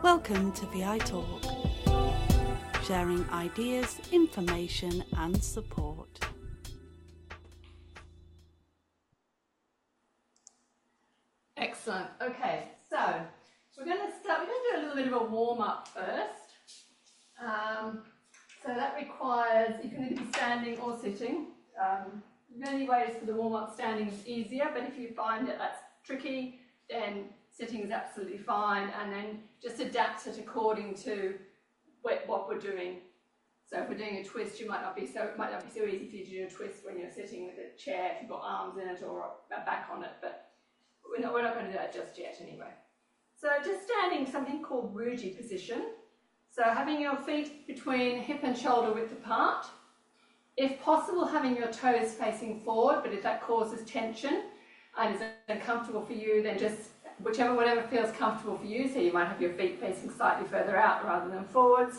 Welcome to VI Talk, sharing ideas, information and support. Excellent. Okay, so we're going to do a little bit of a warm-up first. So that requires, you can either be standing or sitting. Many ways for the warm-up. Standing is easier, but if you find that that's tricky, then sitting is absolutely fine, and then just adapt it according to what we're doing. So if we're doing a twist, it might not be so easy for you to do a twist when you're sitting with a chair if you've got arms in it or a back on it, but we're not going to do that just yet anyway. So just standing, something called Ruji position. So having your feet between hip and shoulder width apart. If possible, having your toes facing forward, but if that causes tension and is uncomfortable for you, then just whatever feels comfortable for you. So you might have your feet facing slightly further out rather than forwards.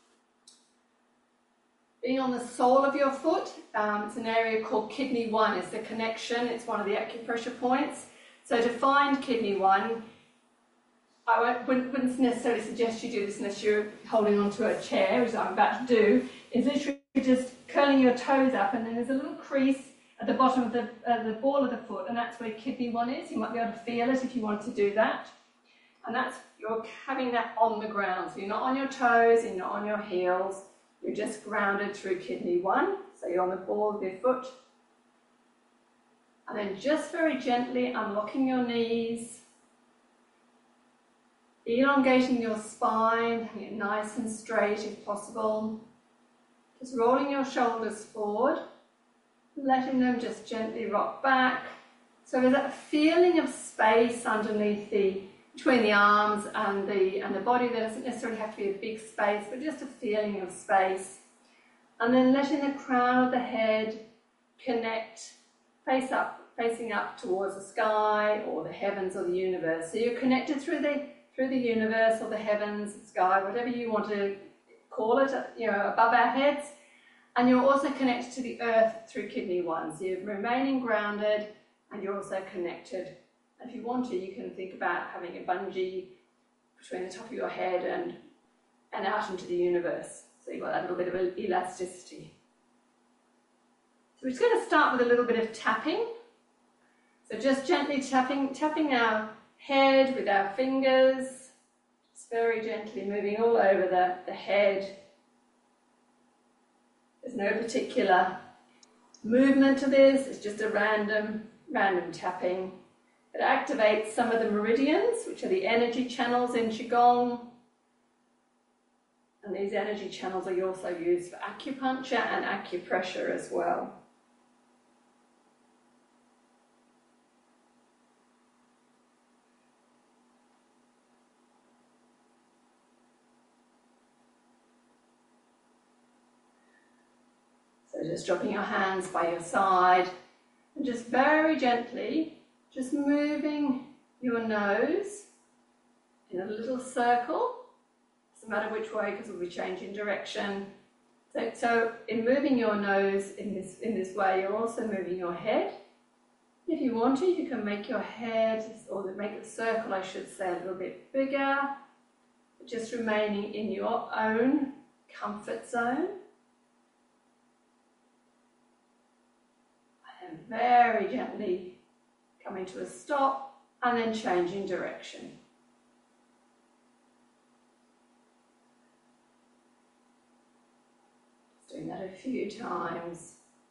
Being on the sole of your foot, it's an area called kidney 1. It's the connection, it's one of the acupressure points. So to find kidney 1, I wouldn't necessarily suggest you do this unless you're holding onto a chair, which I'm about to do, is literally just curling your toes up, and then there's a little crease at the bottom of the ball of the foot, and that's where kidney 1 is. You might be able to feel it if you want to do that. And you're having that on the ground. So you're not on your toes, you're not on your heels, you're just grounded through kidney 1. So you're on the ball of your foot. And then just very gently unlocking your knees, elongating your spine, having it nice and straight if possible. Just rolling your shoulders forward, letting them just gently rock back. So there's that feeling of space underneath between the arms and the body. There doesn't necessarily have to be a big space, but just a feeling of space. And then letting the crown of the head connect, facing up towards the sky or the heavens or the universe. So you're connected through the universe or the heavens, the sky, whatever you want to call it, above our heads. And you're also connected to the earth through kidney 1. So you're remaining grounded and you're also connected. And if you want to, you can think about having a bungee between the top of your head and out into the universe. So you've got that little bit of elasticity. So we're just going to start with a little bit of tapping. So just gently tapping our head with our fingers, just very gently moving all over the head. There's no particular movement to this, it's just a random tapping. It activates some of the meridians, which are the energy channels in Qigong. And these energy channels are also used for acupuncture and acupressure as well. So just dropping your hands by your side and just very gently, just moving your nose in a little circle. Doesn't matter which way because we'll be changing direction. So in moving your nose in this way, you're also moving your head. If you want to, you can make your head, or make the circle, I should say, a little bit bigger, just remaining in your own comfort zone. And very gently coming to a stop and then changing direction. Just doing that a few times.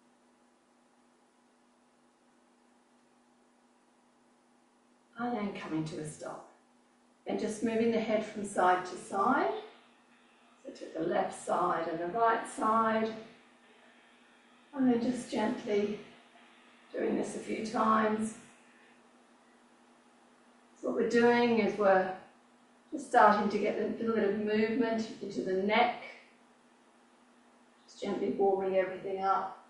And then coming to a stop. And just moving the head from side to side. So to the left side and the right side. And then just gently doing this a few times. So what we're doing is we're just starting to get a little bit of movement into the neck. Just gently warming everything up.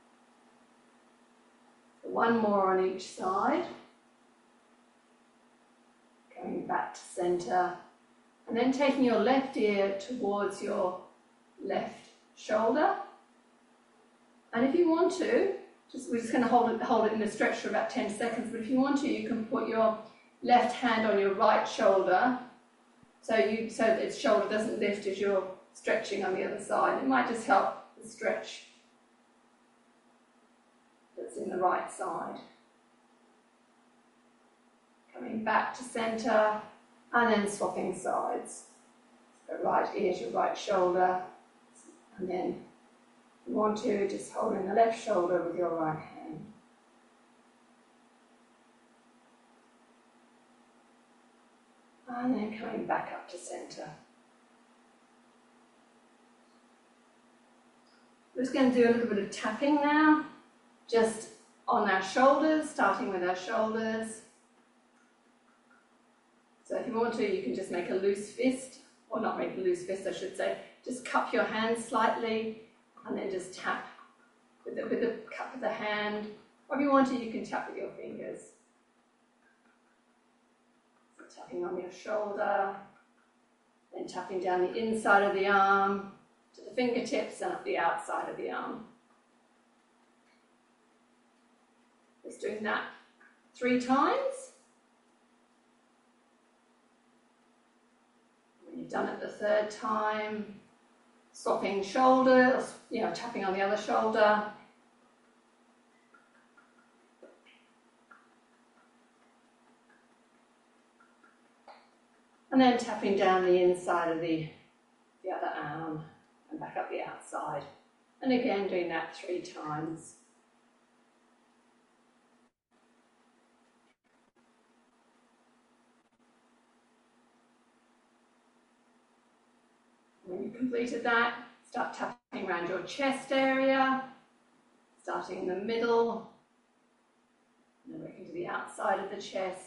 So one more on each side. Going back to centre. And then taking your left ear towards your left shoulder. And if you want to, we're just going to hold it in a stretch for about 10 seconds, but if you want to, you can put your left hand on your right shoulder so its shoulder doesn't lift as you're stretching on the other side. It might just help the stretch that's in the right side. Coming back to centre and then swapping sides. So right ear to right shoulder, and then if you want to, just holding the left shoulder with your right hand. And then coming back up to centre. We're just going to do a little bit of tapping now, just on our shoulders, starting with our shoulders. So if you want to, you can just make a loose fist, or not make a loose fist, I should say. Just cup your hand slightly, and then just tap with the cup of the hand. Or if you want to, you can tap with your fingers. So tapping on your shoulder, then tapping down the inside of the arm, to the fingertips and up the outside of the arm. Just doing that 3 times. When you've done it the 3rd time, swapping shoulders, tapping on the other shoulder. And then tapping down the inside of the other arm and back up the outside. And again, doing that 3 times. When you've completed that, start tapping around your chest area, starting in the middle, and then working to the outside of the chest.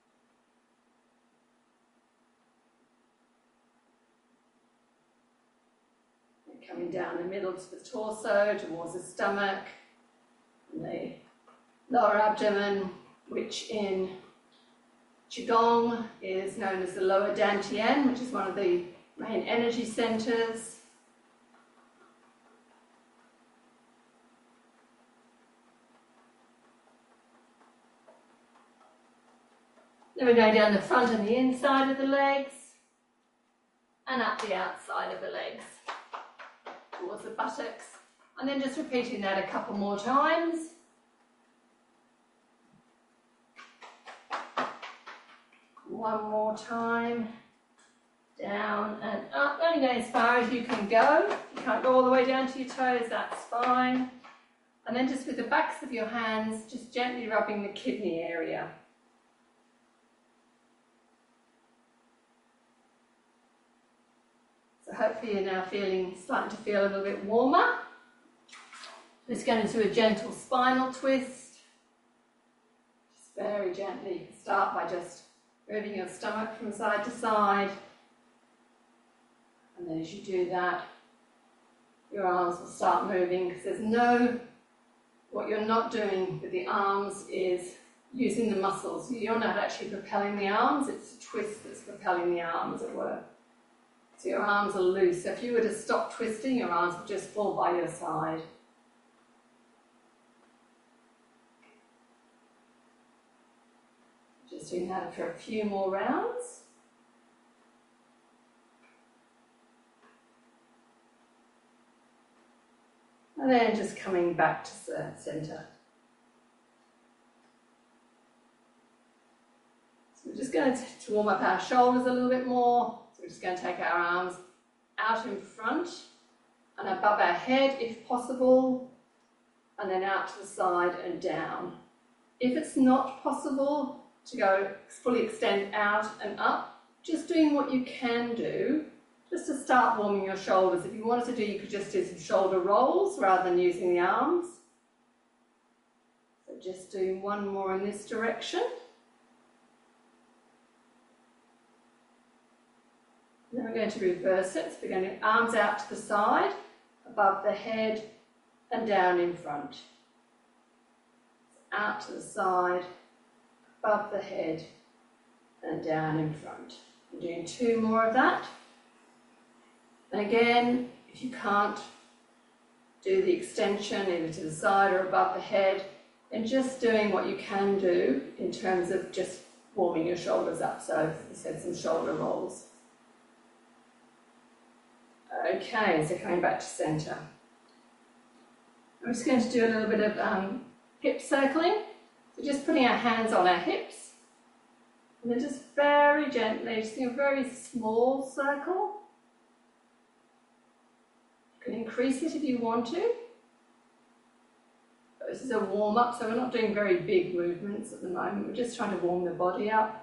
Coming down the middle to the torso, towards the stomach, and the lower abdomen, which in Qigong is known as the lower Dantian, which is one of the main energy centers. Then we're going down the front and the inside of the legs, and up the outside of the legs, towards the buttocks, and then just repeating that a couple more times. One more time, down and up, only going as far as you can go. You can't go all the way down to your toes, that's fine. And then just with the backs of your hands, just gently rubbing the kidney area. So hopefully you're now starting to feel a little bit warmer. Just going into a gentle spinal twist. Just very gently. You can start by just moving your stomach from side to side. And then as you do that, your arms will start moving, because what you're not doing with the arms is using the muscles. You're not actually propelling the arms, it's a twist that's propelling the arm, as it were. So your arms are loose. So if you were to stop twisting, your arms would just fall by your side. Just doing that for a few more rounds. And then just coming back to centre. So we're just going to warm up our shoulders a little bit more. So we're just going to take our arms out in front and above our head if possible, and then out to the side and down. If it's not possible to go fully extend out and up, just doing what you can do just to start warming your shoulders. If you wanted to do, you could just do some shoulder rolls rather than using the arms. So just doing one more in this direction. Then we're going to reverse it. So we're going to arms out to the side, above the head and down in front. Out to the side, above the head and down in front. I'm doing 2 more of that. And again, if you can't do the extension either to the side or above the head, then just doing what you can do in terms of just warming your shoulders up. So as I said, some shoulder rolls. Okay, so coming back to centre. I'm just going to do a little bit of hip circling. So just putting our hands on our hips. And then just very gently, just in a very small circle. You can increase it if you want to. But this is a warm-up, so we're not doing very big movements at the moment. We're just trying to warm the body up.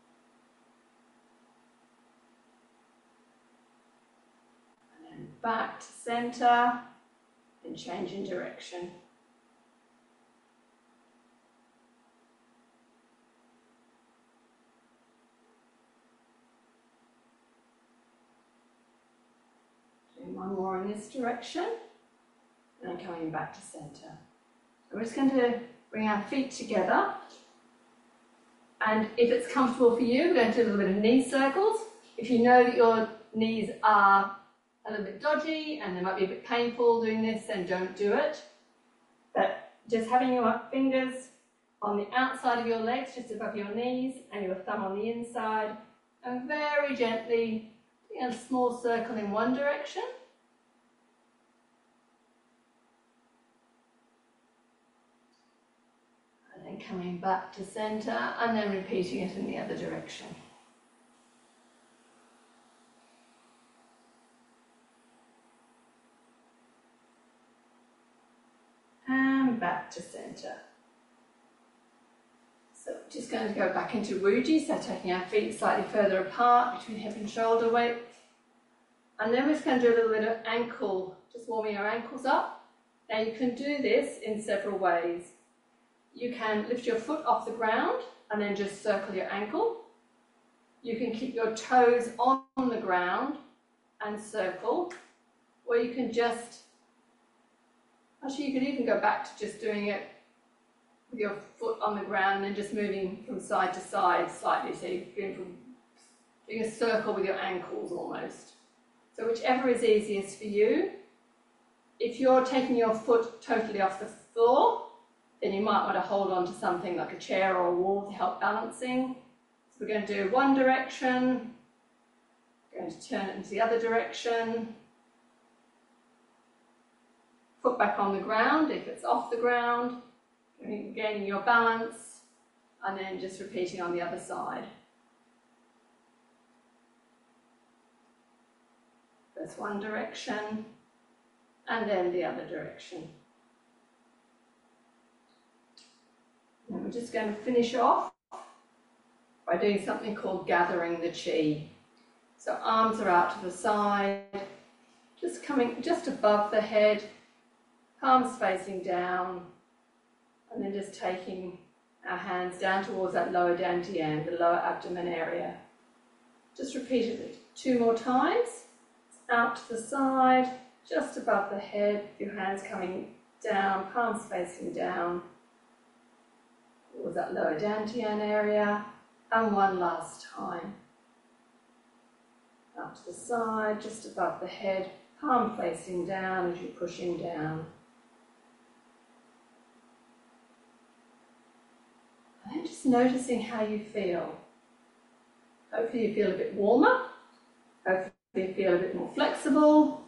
Back to centre and change in direction. Doing one more in this direction and coming back to centre. We're just going to bring our feet together, and if it's comfortable for you, we're going to do a little bit of knee circles. If you know that your knees are a little bit dodgy and they might be a bit painful doing this, then don't do it. But just having your fingers on the outside of your legs, just above your knees, and your thumb on the inside, and very gently doing a small circle in one direction. And then coming back to centre, and then repeating it in the other direction. Back to centre. So just going to go back into Wuji, so taking our feet slightly further apart between hip and shoulder width. And then we're just going to do a little bit of ankle, just warming our ankles up. Now you can do this in several ways. You can lift your foot off the ground and then just circle your ankle. You can keep your toes on the ground and circle, or you can just actually, you could even go back to just doing it with your foot on the ground and just moving from side to side slightly. So you're doing a circle with your ankles almost. So whichever is easiest for you. If you're taking your foot totally off the floor, then you might want to hold on to something like a chair or a wall to help balancing. So we're going to do one direction, going to turn it into the other direction. Foot back on the ground if it's off the ground, gaining your balance, and then just repeating on the other side. First one direction, and then the other direction. And we're just going to finish off by doing something called gathering the chi. So arms are out to the side, just coming just above the head, palms facing down, and then just taking our hands down towards that lower dantian, the lower abdomen area. Just repeat it 2 more times. Out to the side, just above the head, your hands coming down, palms facing down towards that lower dantian area. And one last time. Out to the side, just above the head, palm facing down as you're pushing down. And just noticing how you feel. Hopefully you feel a bit warmer. Hopefully you feel a bit more flexible.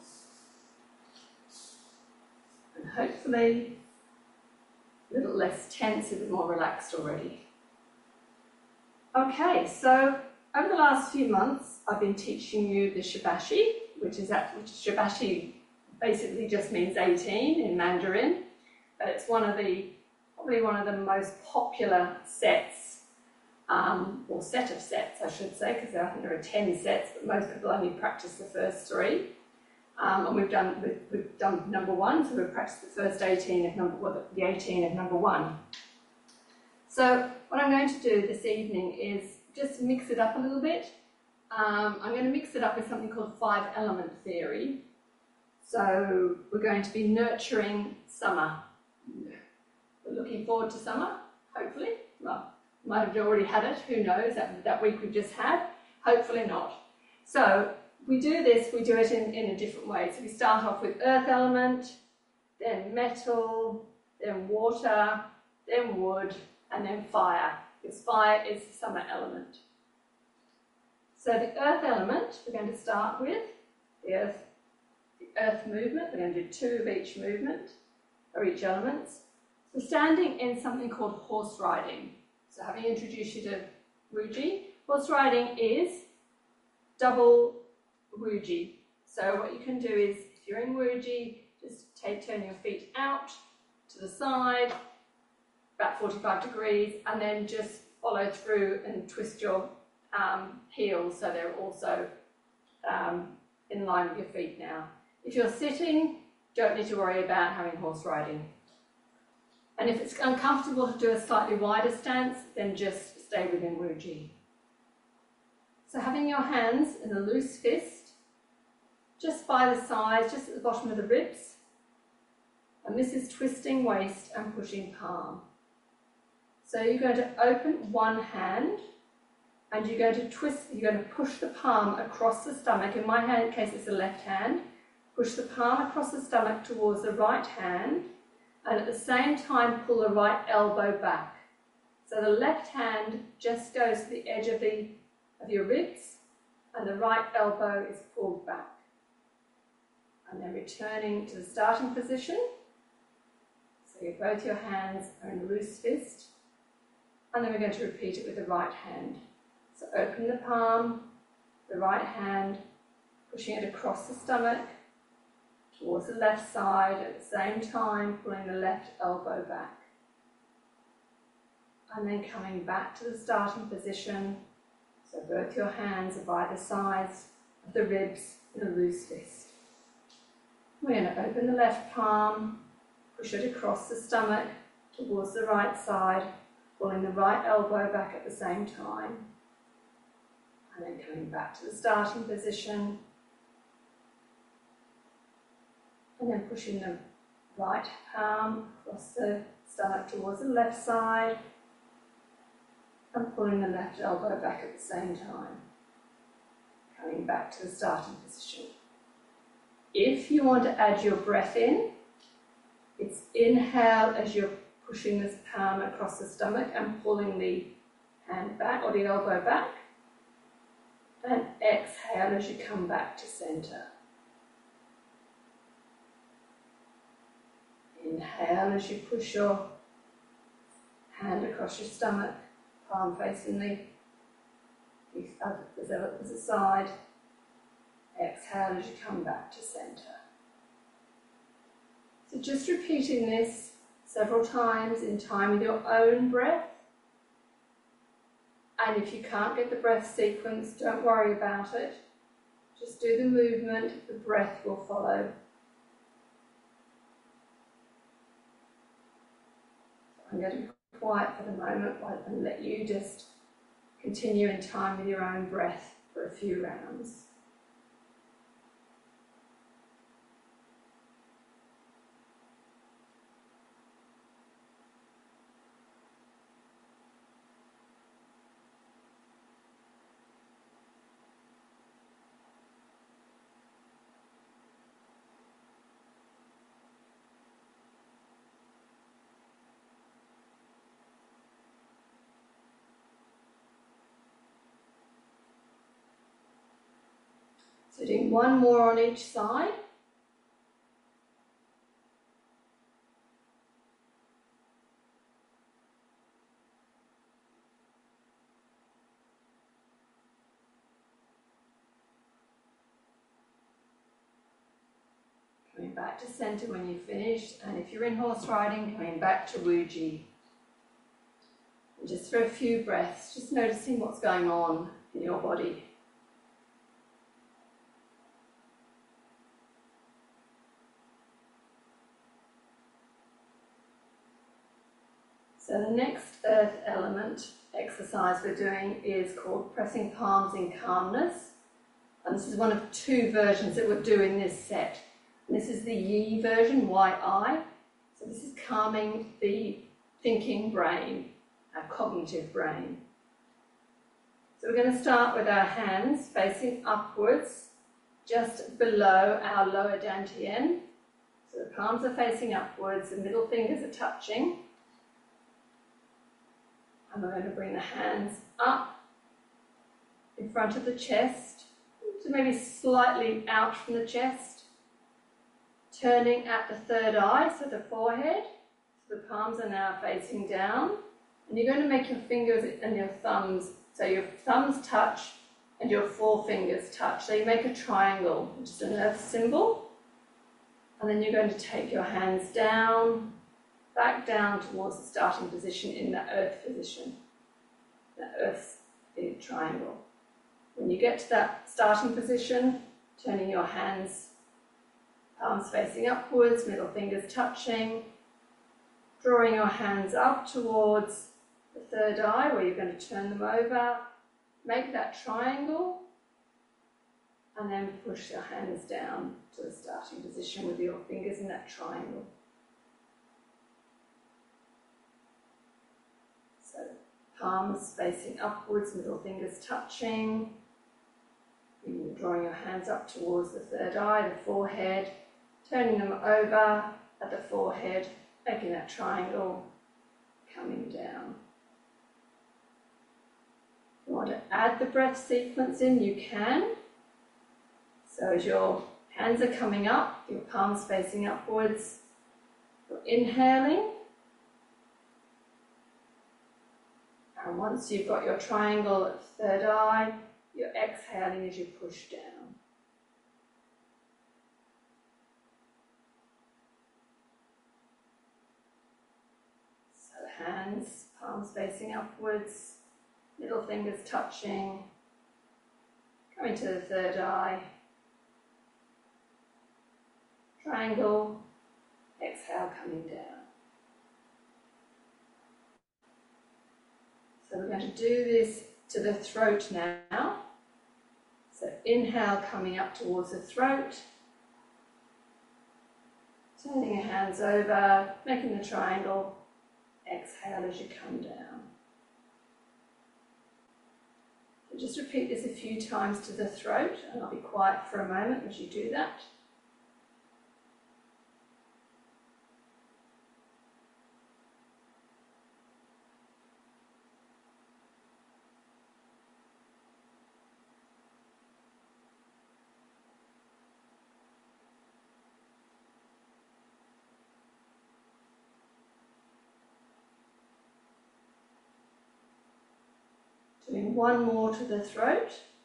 And hopefully a little less tense, a bit more relaxed already. Okay, so over the last few months I've been teaching you the Shibashi, which Shibashi basically just means 18 in Mandarin, but it's probably one of the most popular sets, or set of sets I should say, because I think there are 10 sets, but most people only practice the first 3. And we've done number 1, so we've practiced the first 18 of the 18 of number 1. So what I'm going to do this evening is just mix it up a little bit. I'm going to mix it up with something called 5-element theory. So we're going to be nurturing summer. We're looking forward to summer, hopefully. Well, might have already had it, who knows, that week we've just had. Hopefully not. So we do it in a different way. So we start off with earth element, then metal, then water, then wood, and then fire, because fire is the summer element. So the earth element, we're going to start with the earth the earth movement. We're going to do 2 of each movement, or each element. So standing in something called horse riding. So having introduced you to Wuji, horse riding is double Wuji. So what you can do is, if you're in Wuji, just turn your feet out to the side, about 45 degrees, and then just follow through and twist your heels so they're also in line with your feet now. If you're sitting, don't need to worry about having horse riding. And if it's uncomfortable to do a slightly wider stance, then just stay within Wuji. So having your hands in a loose fist, just by the sides, just at the bottom of the ribs. And this is twisting waist and pushing palm. So you're going to open one hand and you're going to twist, you're going to push the palm across the stomach. In my case, it's the left hand. Push the palm across the stomach towards the right hand, and at the same time pull the right elbow back. So the left hand just goes to the edge of your ribs, and the right elbow is pulled back. And then returning to the starting position. So both your hands are in a loose fist, and then we're going to repeat it with the right hand. So open the palm, the right hand, pushing it across the stomach, towards the left side, at the same time pulling the left elbow back. And then coming back to the starting position, so both your hands are by the sides of the ribs in a loose fist. We're going to open the left palm, push it across the stomach towards the right side, pulling the right elbow back at the same time. And then coming back to the starting position. And then pushing the right palm across the stomach towards the left side and pulling the left elbow back at the same time. Coming back to the starting position. If you want to add your breath in, it's inhale as you're pushing this palm across the stomach and pulling the hand back or the elbow back, and exhale as you come back to center. Inhale as you push your hand across your stomach, palm facing the other side. Exhale as you come back to center. So just repeating this several times in time with your own breath. And if you can't get the breath sequence, don't worry about it. Just do the movement, the breath will follow. I'm going to be quiet for the moment and let you just continue in time with your own breath for a few rounds. So doing one more on each side. Coming back to center when you've finished, and if you're in horse riding, coming back to Wuji. And just for a few breaths, just noticing what's going on in your body. So the next earth element exercise we're doing is called pressing palms in calmness. And this is one of 2 versions that we'll do in this set. And this is the Yi version, Y-I. So this is calming the thinking brain, our cognitive brain. So we're going to start with our hands facing upwards, just below our lower dantian. So the palms are facing upwards, the middle fingers are touching. And we're going to bring the hands up in front of the chest, so maybe slightly out from the chest. turning at the third eye, so the forehead. So the palms are now facing down. And you're going to make your fingers and your thumbs, so your thumbs touch and your forefingers touch. So you make a triangle, which is an earth symbol. And then you're going to take your hands down, back down towards the starting position in the earth position, the earth's big triangle. When you get to that starting position, turning your hands, palms facing upwards, middle fingers touching, drawing your hands up towards the third eye where you're going to turn them over, make that triangle, and then push your hands down to the starting position with your fingers in that triangle. So palms facing upwards, middle fingers touching, drawing your hands up towards the third eye, the forehead, turning them over at the forehead, making that triangle, coming down. If you want to add the breath sequence in, you can. So as your hands are coming up, your palms facing upwards, you're inhaling. And once you've got your triangle at the third eye, you're exhaling as you push down. So hands, palms facing upwards, middle fingers touching, coming to the third eye, triangle, exhale coming down. So we're going to do this to the throat now. So inhale coming up towards the throat, turning your hands over, making the triangle, exhale as you come down. So just repeat this a few times to the throat, and I'll be quiet for a moment as you do that. Doing one more to the throat.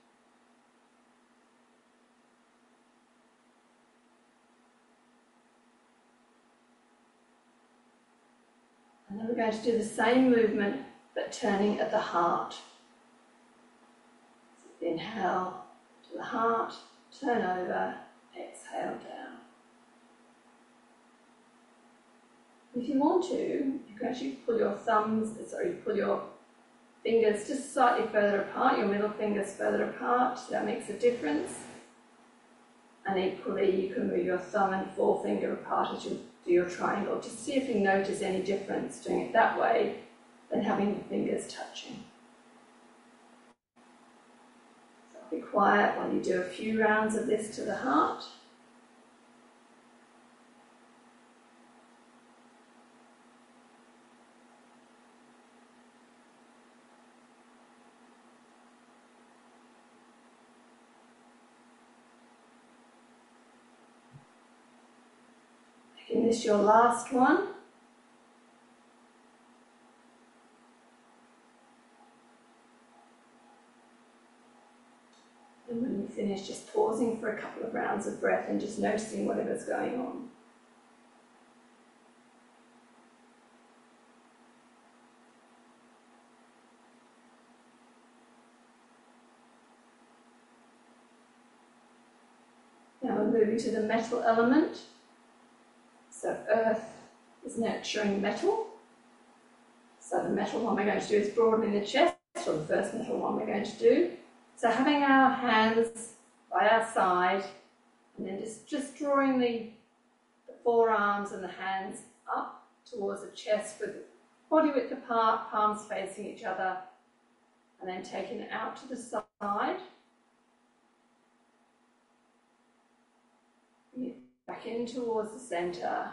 And then we're going to do the same movement, but turning at the heart. So inhale to the heart, turn over, exhale down. If you want to, you can actually pull your pull your fingers just slightly further apart, your middle fingers further apart, that makes a difference. And equally, you can move your thumb and forefinger apart as you do your triangle. Just see if you notice any difference doing it that way than having your fingers touching. So be quiet while you do a few rounds of this to the heart. Making this your last one. And when you finish, just pausing for a couple of rounds of breath and just noticing whatever's going on. Now we're moving to the metal element. So earth is nurturing metal. So the metal one we're going to do is broadening the chest, or the first metal one we're going to do. So having our hands by our side, and then just drawing the forearms and the hands up towards the chest with body width apart, palms facing each other, and then taking it out to the side. Back in towards the centre.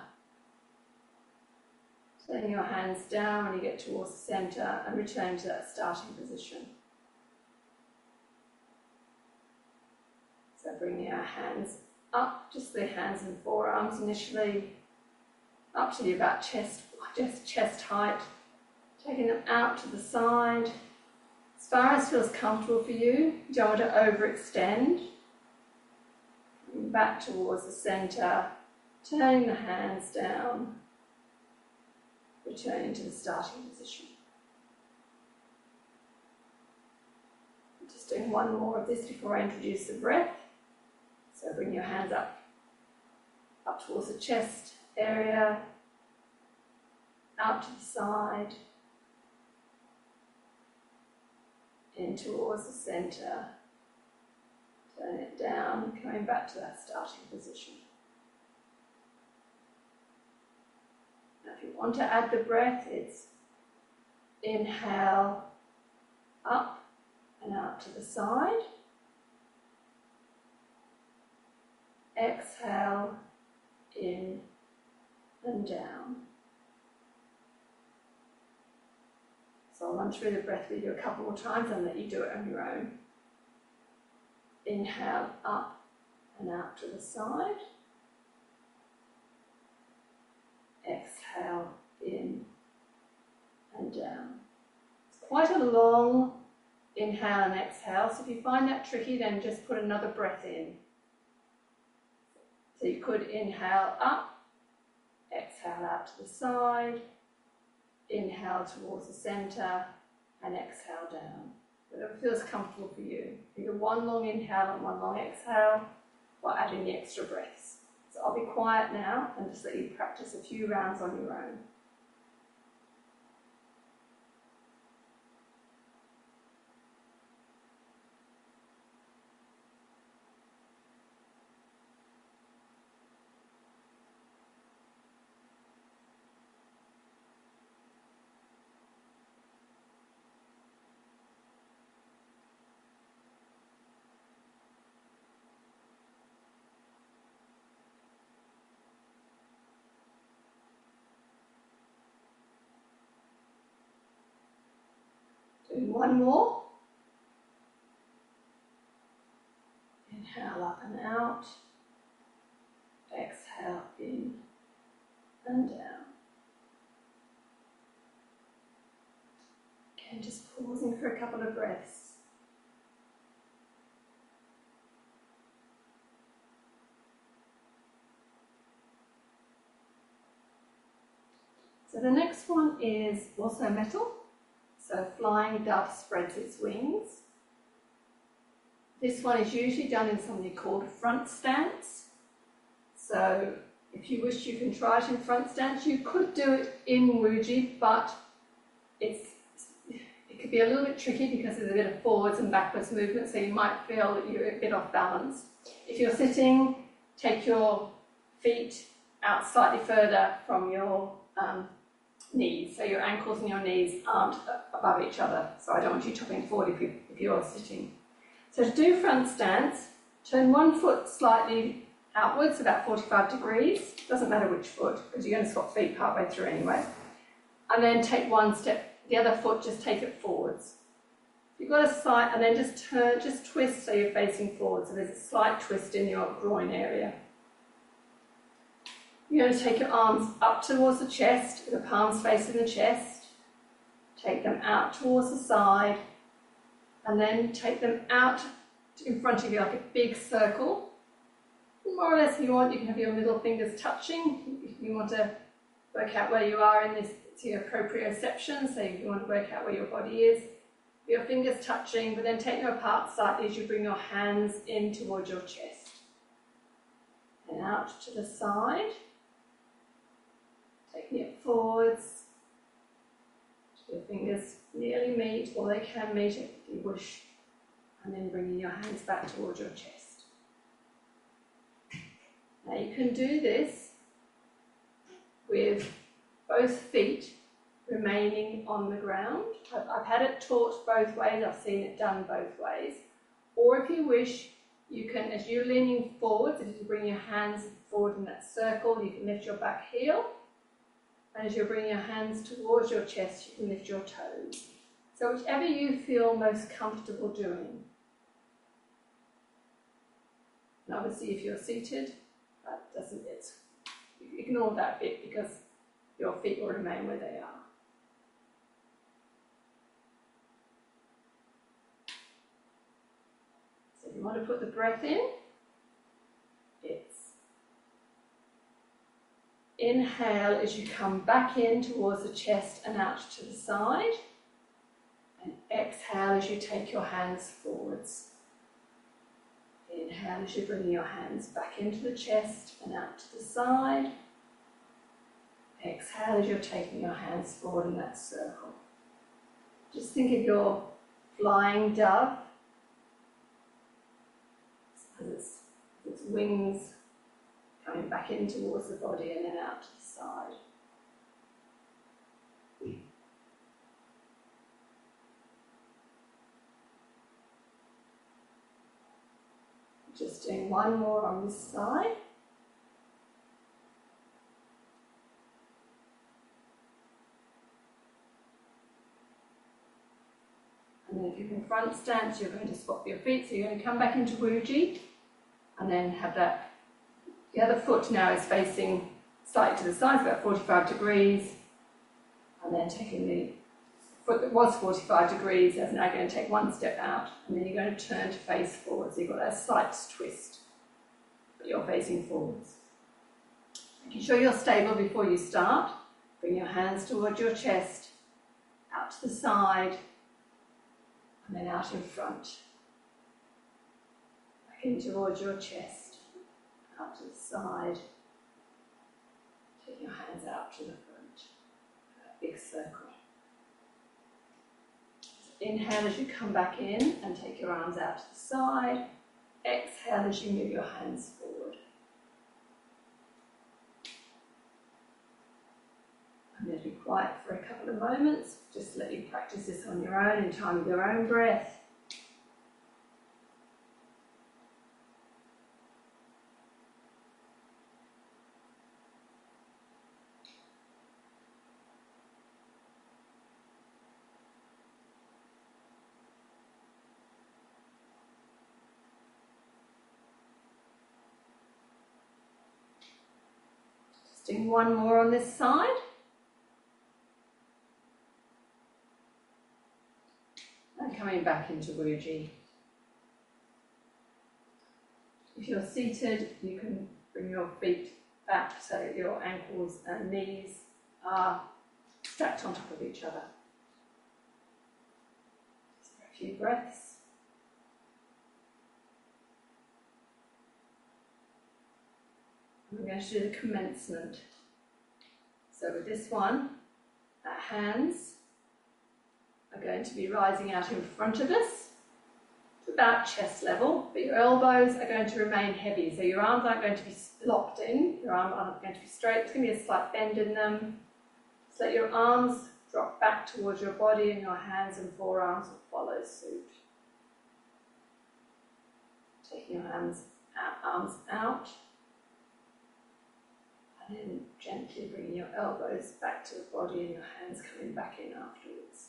Letting your hands down when you get towards the centre and return to that starting position. So bringing our hands up just the hands and forearms initially, up to about chest height, taking them out to the side, as far as feels comfortable for you. You don't want to overextend. Coming back towards the centre, turning the hands down, returning to the starting position. Just doing one more of this before I introduce the breath. So bring your hands up towards the chest area, out to the side, in towards the centre, turn it down, coming back to that starting position. Now if you want to add the breath, it's inhale up and out to the side, exhale in and down. So I'll run through the breath with you a couple more times and let you do it on your own. Inhale up and out to the side. Exhale in and down. It's quite a long inhale and exhale, so if you find that tricky, then just put another breath in. So you could inhale up, exhale out to the side, inhale towards the centre, and exhale down. Whatever feels comfortable for you. Either one long inhale and one long exhale, or adding the extra breaths. So I'll be quiet now and just let you practice a few rounds on your own. Doing one more. Inhale up and out. Exhale in and down. Again, just pausing for a couple of breaths. So the next one is also metal. So flying dove spreads its wings. This one is usually done in something called front stance. So if you wish, you can try it in front stance. You could do it in Wuji, but it could be a little bit tricky because there's a bit of forwards and backwards movement, so you might feel that you're a bit off balance. If you're sitting, take your feet out slightly further from your knees, so your ankles and your knees aren't above each other. So I don't want you topping forward if you're sitting. So to do front stance, turn one foot slightly outwards, about 45 degrees. Doesn't matter which foot, because you're going to swap feet partway through anyway. And then take one step, the other foot, just take it forwards. You've got a side, and then just turn, just twist so you're facing forward. So there's a slight twist in your groin area. You're going to take your arms up towards the chest, with the palms facing the chest. Take them out towards the side, and then take them out in front of you like a big circle. More or less, if you want, you can have your middle fingers touching. If you want to work out where you are in this, to your proprioception, so if you want to work out where your body is, your fingers touching, but then take them apart slightly as you bring your hands in towards your chest. And out to the side. Taking it forwards, your fingers nearly meet, or they can meet if you wish, and then bringing your hands back towards your chest. Now you can do this with both feet remaining on the ground. I've had it taught both ways, I've seen it done both ways. Or if you wish, you can, as you're leaning forwards, if you bring your hands forward in that circle, you can lift your back heel. And as you bring your hands towards your chest, you can lift your toes. So whichever you feel most comfortable doing. And obviously if you're seated, ignore that bit because your feet will remain where they are. So you want to put the breath in. It's inhale as you come back in towards the chest and out to the side. And exhale as you take your hands forwards. Inhale as you bring your hands back into the chest and out to the side. Exhale as you're taking your hands forward in that circle. Just think of your flying dove as its wings coming back in towards the body and then out to the side. Just doing one more on this side. And then if you're in front stance, you're going to swap your feet. So you're going to come back into Wuji and then have that. The other foot now is facing slightly to the side, about 45 degrees. And then taking the foot that was 45 degrees is now going to take one step out. And then you're going to turn to face forward. So you've got that slight twist, but you're facing forwards. Making sure you're stable before you start. Bring your hands towards your chest, out to the side, and then out in front. Back in towards your chest, out to the side. Take your hands out to the front. A big circle. So inhale as you come back in and take your arms out to the side. Exhale as you move your hands forward. I'm going to be quiet for a couple of moments. Just let you practice this on your own in time with your own breath. Just doing one more on this side. Coming back into Wuji. If you're seated, you can bring your feet back so that your ankles and knees are stacked on top of each other. Just for a few breaths. And we're going to do the commencement. So with this one, our hands are going to be rising out in front of us to about chest level, but your elbows are going to remain heavy, so your arms aren't going to be locked in, your arms aren't going to be straight, there's going to be a slight bend in them. So let your arms drop back towards your body and your hands and forearms will follow suit. Taking your arms out and then gently bringing your elbows back to the body and your hands coming back in afterwards.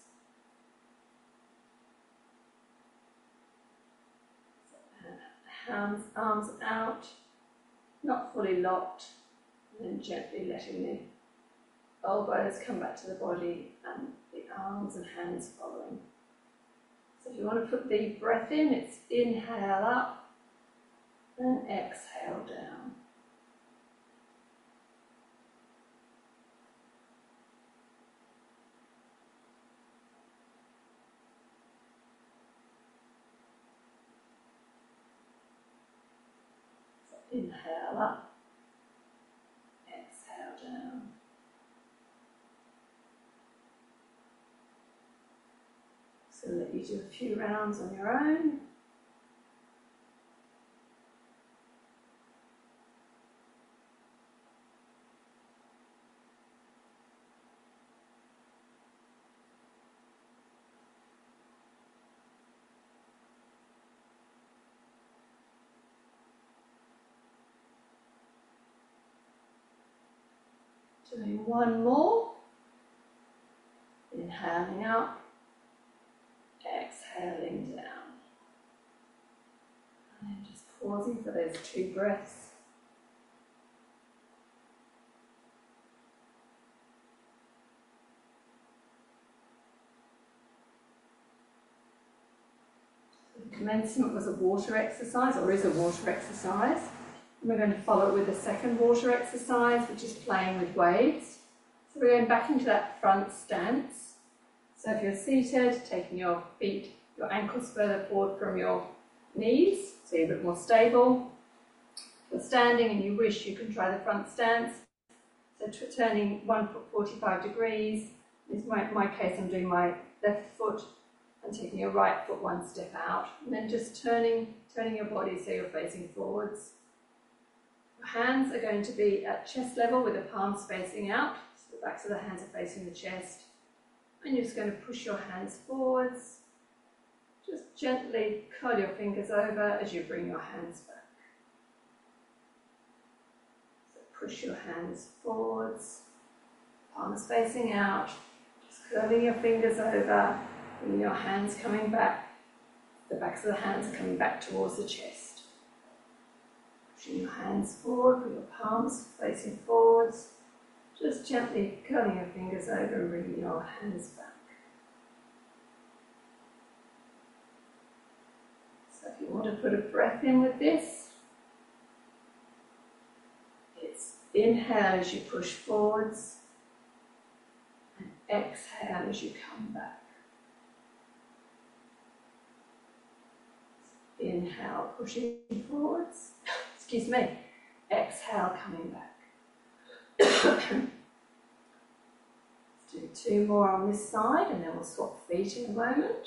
Arms out, not fully locked, and then gently letting the elbows come back to the body and the arms and hands following. So if you want to put the breath in, it's inhale up and exhale down. Inhale up, exhale down. So let you do a few rounds on your own. Doing one more. Inhaling up, exhaling down. And then just pausing for those 2 breaths. The commencement was a water exercise, or is a water exercise. And we're going to follow it with a second water exercise, which is playing with waves. So we're going back into that front stance. So if you're seated, taking your feet, your ankles further forward from your knees, so you're a bit more stable. If you're standing and you wish, you can try the front stance. So turning 1 foot 45 degrees. In my case, I'm doing my left foot and taking your right foot 1 step out. And then just turning your body so you're facing forwards. Your hands are going to be at chest level with the palms facing out. So the backs of the hands are facing the chest. And you're just going to push your hands forwards. Just gently curl your fingers over as you bring your hands back. So push your hands forwards, palms facing out, just curling your fingers over, bring your hands coming back, the backs of the hands coming back towards the chest. Pushing your hands forward with your palms facing forwards, just gently curling your fingers over and bringing your hands back. So if you want to put a breath in with this, it's inhale as you push forwards and exhale as you come back. Inhale, pushing forwards. Excuse me. Exhale, coming back. Let's do 2 more on this side and then we'll swap feet in a moment.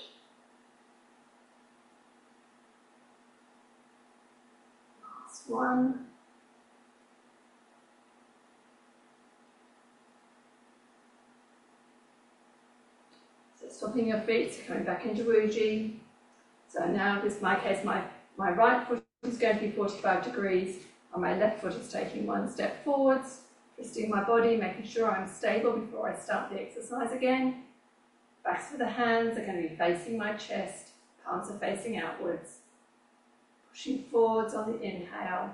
Last one. So stopping your feet, so coming back into Wuji. So now, in my case, my right foot is going to be 45 degrees, and my left foot is taking 1 step forwards, twisting my body, making sure I'm stable before I start the exercise again. Backs of the hands are going to be facing my chest, palms are facing outwards. Pushing forwards on the inhale,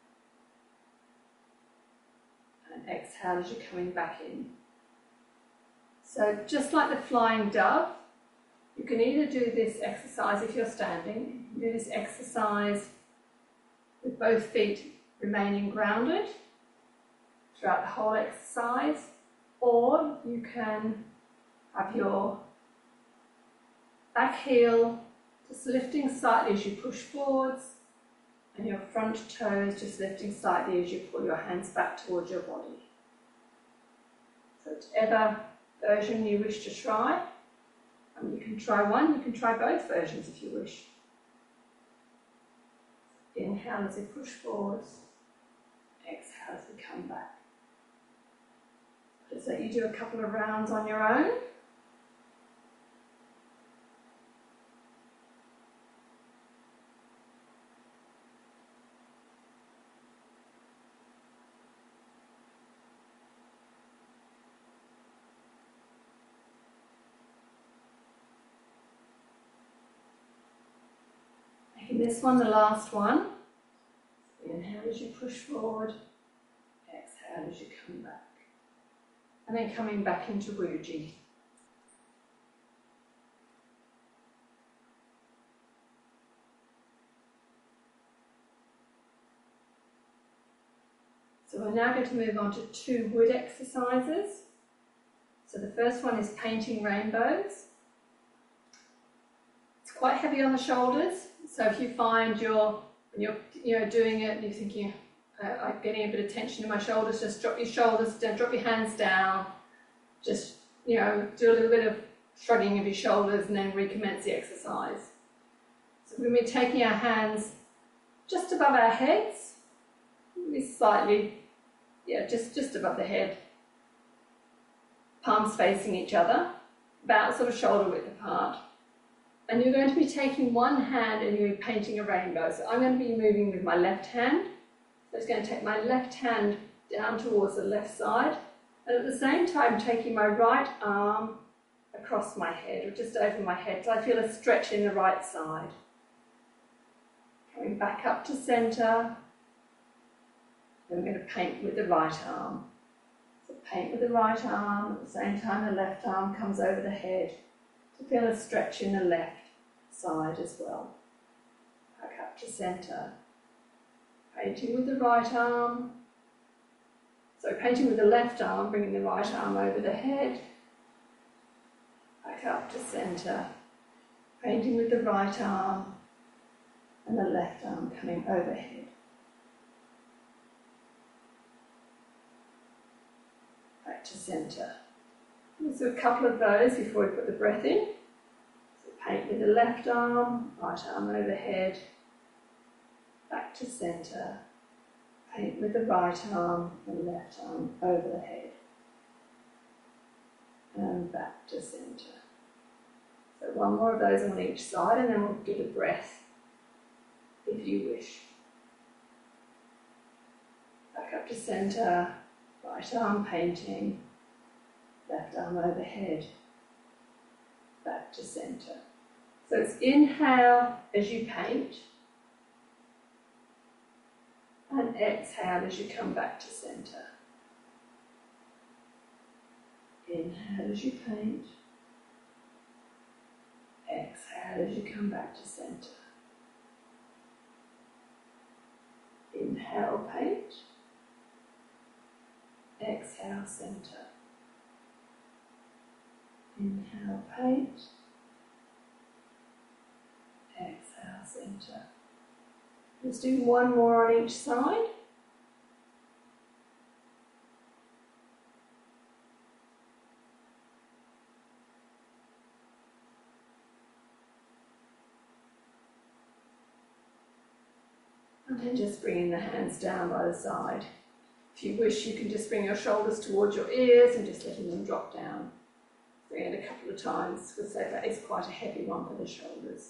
and exhale as you're coming back in. So just like the flying dove, you can either do this exercise if you're standing, do this exercise with both feet remaining grounded throughout the whole exercise, or you can have your back heel just lifting slightly as you push forwards, and your front toes just lifting slightly as you pull your hands back towards your body. So whichever version you wish to try. You can try one, you can try both versions if you wish. Inhale as you push forwards, exhale as you come back. Just let you do a couple of rounds on your own. Making this one the last one. Inhale as you push forward, exhale as you come back. And then coming back into Wuji. So we're now going to move on to 2 wood exercises. So the first one is painting rainbows. It's quite heavy on the shoulders, so if you find when you're doing it and you're thinking, I'm getting a bit of tension in my shoulders, just drop your shoulders down, drop your hands down, just do a little bit of shrugging of your shoulders and then recommence the exercise. So we're going to be taking our hands just above our heads, maybe slightly, just above the head, palms facing each other, about sort of shoulder width apart. And you're going to be taking one hand and you're painting a rainbow. So I'm going to be moving with my left hand. So it's going to take my left hand down towards the left side. And at the same time, taking my right arm across my head, or just over my head, so I feel a stretch in the right side. Coming coming back up to centre. Then we're going to paint with the right arm. So paint with the right arm, at the same time the left arm comes over the head to feel a stretch in the left side as well. Back up to centre. Painting with the right arm. So painting with the left arm, bringing the right arm over the head. Back up to centre. Painting with the right arm and the left arm coming overhead. Back to centre. Let's do a couple of those before we put the breath in. So paint with the left arm, right arm overhead, back to centre. Paint with the right arm and left arm over the head. And back to centre. So one more of those on each side and then we'll give a breath if you wish. Back up to centre, right arm painting, left arm overhead, back to centre. So it's inhale as you paint and exhale as you come back to centre. Inhale as you paint, exhale as you come back to centre. Inhale, paint, exhale, centre. Inhale, paint, exhale, centre. Let's do one more on each side. And then just bringing the hands down by the side. If you wish, you can just bring your shoulders towards your ears and just letting them drop down. Bring it a couple of times, because that is quite a heavy one for the shoulders.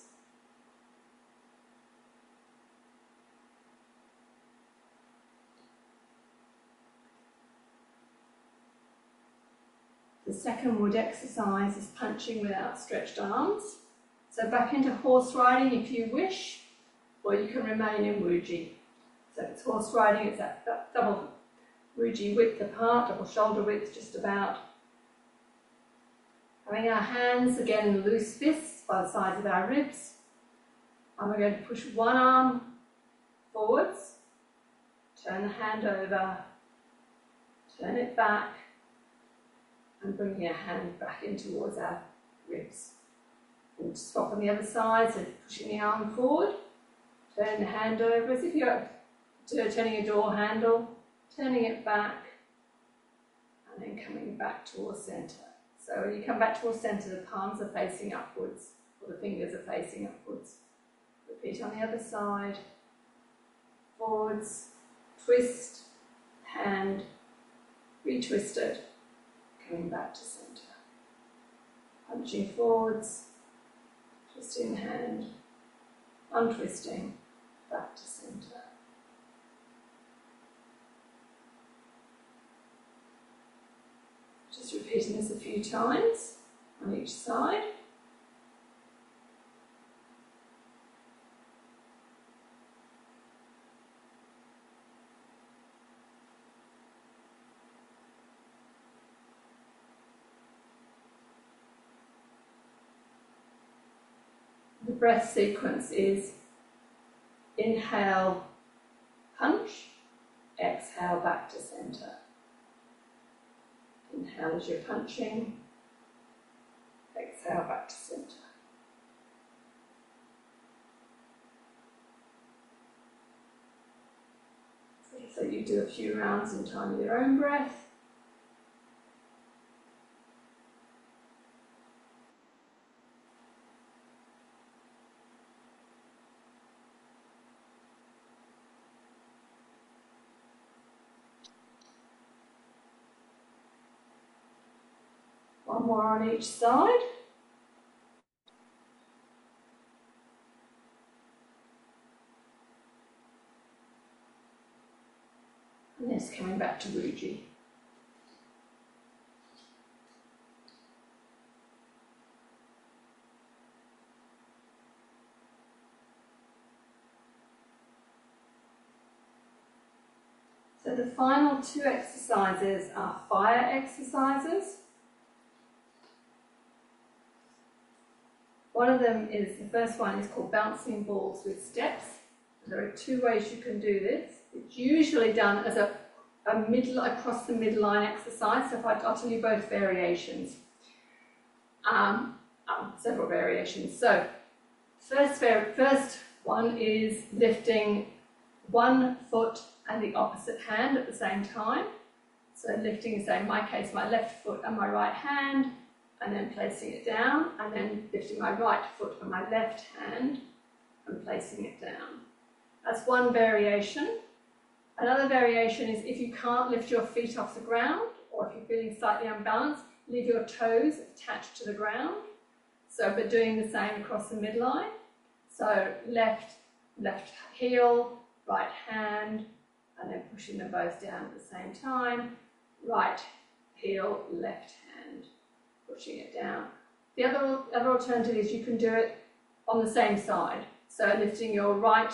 The second wood exercise is punching with outstretched arms. So back into horse riding if you wish, or you can remain in Wuji. So if it's horse riding, it's that double Wuji width apart, double shoulder width just about. Having our hands again in loose fists by the sides of our ribs. And we're going to push one arm forwards, turn the hand over, turn it back, and bring your hand back in towards our ribs. And swap on the other side, so pushing the arm forward, turn the hand over as if you're turning a door handle, turning it back, and then coming back towards centre. So when you come back towards centre, the palms are facing upwards, or the fingers are facing upwards. Repeat on the other side, forwards, twist, hand, retwist it, coming back to centre. Punching forwards, twisting hand, untwisting, back to centre. Just repeating this a few times on each side. The breath sequence is inhale, punch, exhale, back to centre. Inhale as you're punching, exhale back to centre. So you do a few rounds in time with your own breath. One more on each side. And this coming back to Wuji. So the final two exercises are fire exercises. One of them is, the first one is called bouncing balls with steps. There are two ways you can do this. It's usually done as a across the midline exercise. So I'll tell you both variations. Several variations. So first one is lifting one foot and the opposite hand at the same time. So lifting, say in my case, my left foot and my right hand, and then placing it down, and then lifting my right foot and my left hand and placing it down. That's one variation. Another variation is if you can't lift your feet off the ground, or if you're feeling slightly unbalanced, leave your toes attached to the ground. So, but doing the same across the midline. So left heel, right hand, and then pushing them both down at the same time. Right heel, left hand, pushing it down. The other alternative is you can do it on the same side. So lifting your right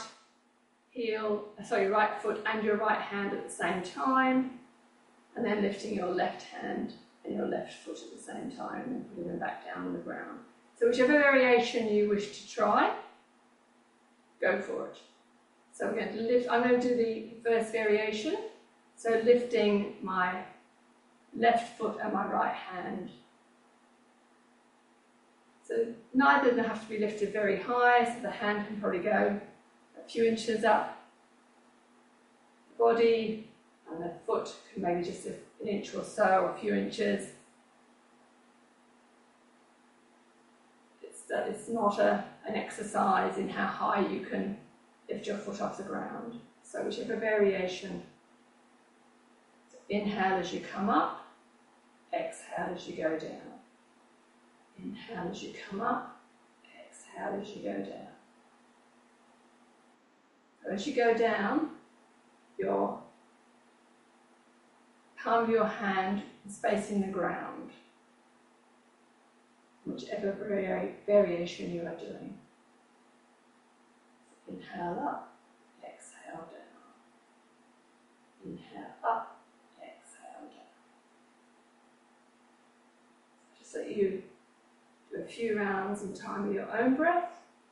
foot and your right hand at the same time, and then lifting your left hand and your left foot at the same time and putting them back down on the ground. So whichever variation you wish to try, go for it. So I'm going to do the first variation. So lifting my left foot and my right hand. So neither of them have to be lifted very high, so the hand can probably go a few inches up the body, and the foot can maybe just an inch or so, or a few inches. It's not an exercise in how high you can lift your foot off the ground. So whichever variation. So inhale as you come up, exhale as you go down. Inhale as you come up, exhale as you go down. So as you go down, your palm of your hand is facing the ground, whichever variation you are doing. Inhale up, exhale down. Inhale up, exhale down. Just so you do a few rounds in time with your own breath.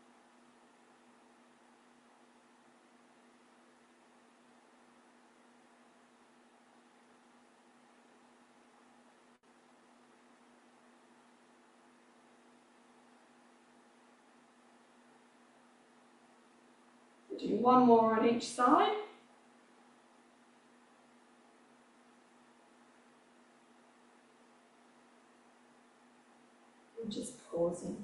Do one more on each side. And just pausing.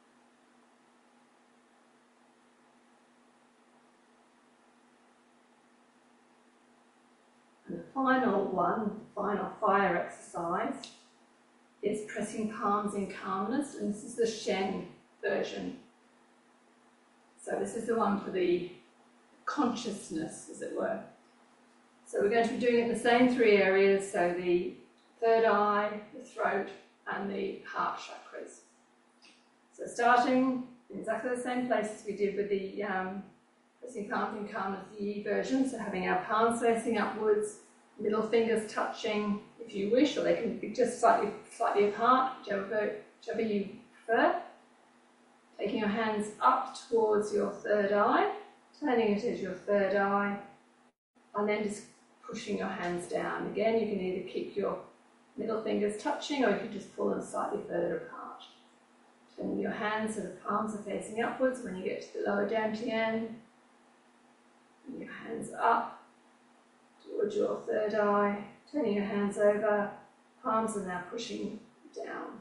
And the final fire exercise is pressing palms in calmness, and this is the Shen version. So this is the one for the consciousness, as it were. So we're going to be doing it in the same three areas, so the third eye, the throat, and the heart chakras. So starting in exactly the same place as we did with the pressing palms in calmness, the Yi version, so having our palms facing upwards, middle fingers touching if you wish, or they can be just slightly apart, whichever you prefer. Taking your hands up towards your third eye, turning it as your third eye, and then just pushing your hands down. Again, you can either keep your middle fingers touching, or you can just pull them slightly further apart. Turning your hands so the palms are facing upwards when you get to the lower dantian. And your hands up towards your third eye, turning your hands over, palms are now pushing down.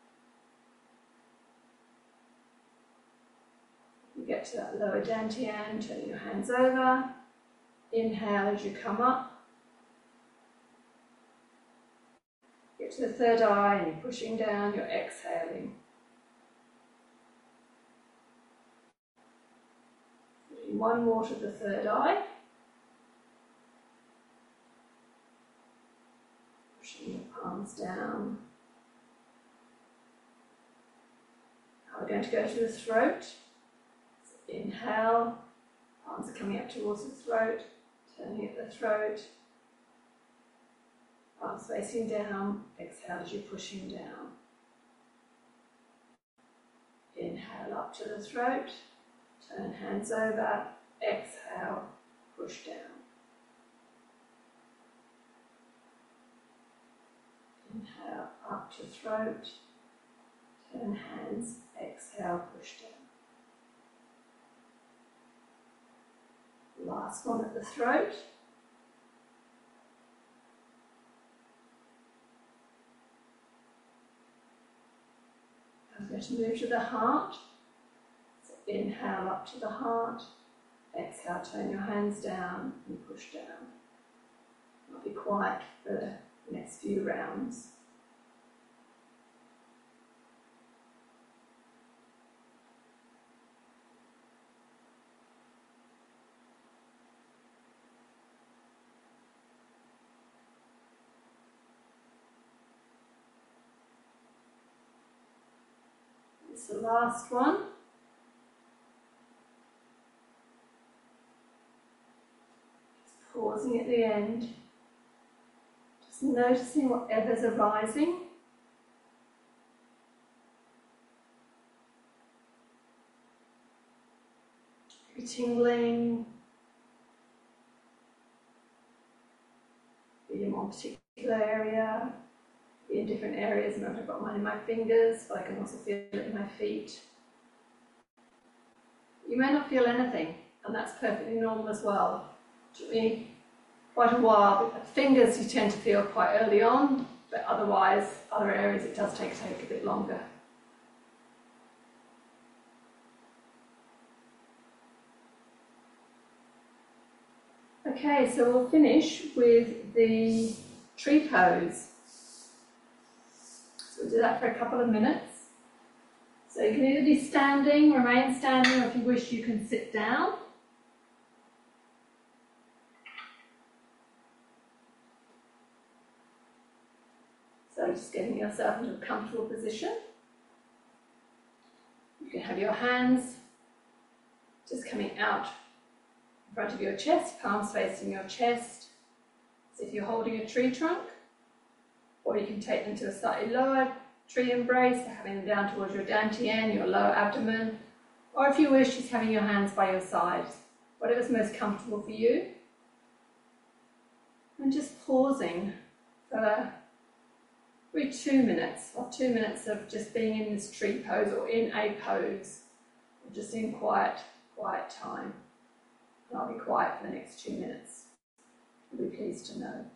Get to that lower dantian, turning your hands over. Inhale as you come up. Get to the third eye and you're pushing down, you're exhaling. Doing one more to the third eye. Pushing your palms down. Now we're going to go to the throat. Inhale, palms are coming up towards the throat, turning at the throat, Palms facing down, exhale as you're pushing down. Inhale up to the throat, turn hands over, exhale, push down. Inhale up to throat, turn hands, exhale, push down. Last one at the throat. I'm going to move to the heart. So inhale up to the heart, exhale, turn your hands down and push down. I'll be quiet for the next few rounds. It's the last one. Just pausing at the end. Just noticing whatever's arising. Be tingling. Be in one particular area. Be in different areas. I've got mine in my fingers, but I can also feel it in my feet. You may not feel anything, and that's perfectly normal as well. It took me quite a while, but fingers you tend to feel quite early on, but otherwise, other areas it does take a bit longer. Okay, so we'll finish with the tree pose. So we'll do that for a couple of minutes. So you can either be standing, remain standing, or if you wish you can sit down. So just getting yourself into a comfortable position. You can have your hands just coming out in front of your chest, palms facing your chest, as if you're holding a tree trunk, or you can take them to a slightly lower tree embrace, so having them down towards your dantian, your lower abdomen, or if you wish, just having your hands by your sides, whatever's most comfortable for you. And just pausing for probably 2 minutes, or 2 minutes of just being in this tree pose or in a pose, or just in quiet time. And I'll be quiet for the next 2 minutes. You'll be pleased to know.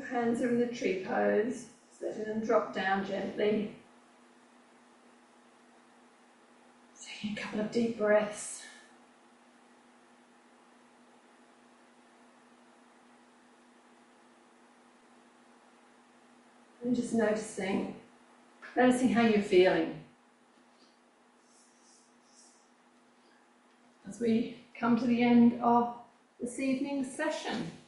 hands are in the tree pose, just letting them drop down gently. Taking a couple of deep breaths. And just noticing how you're feeling. As we come to the end of this evening's session.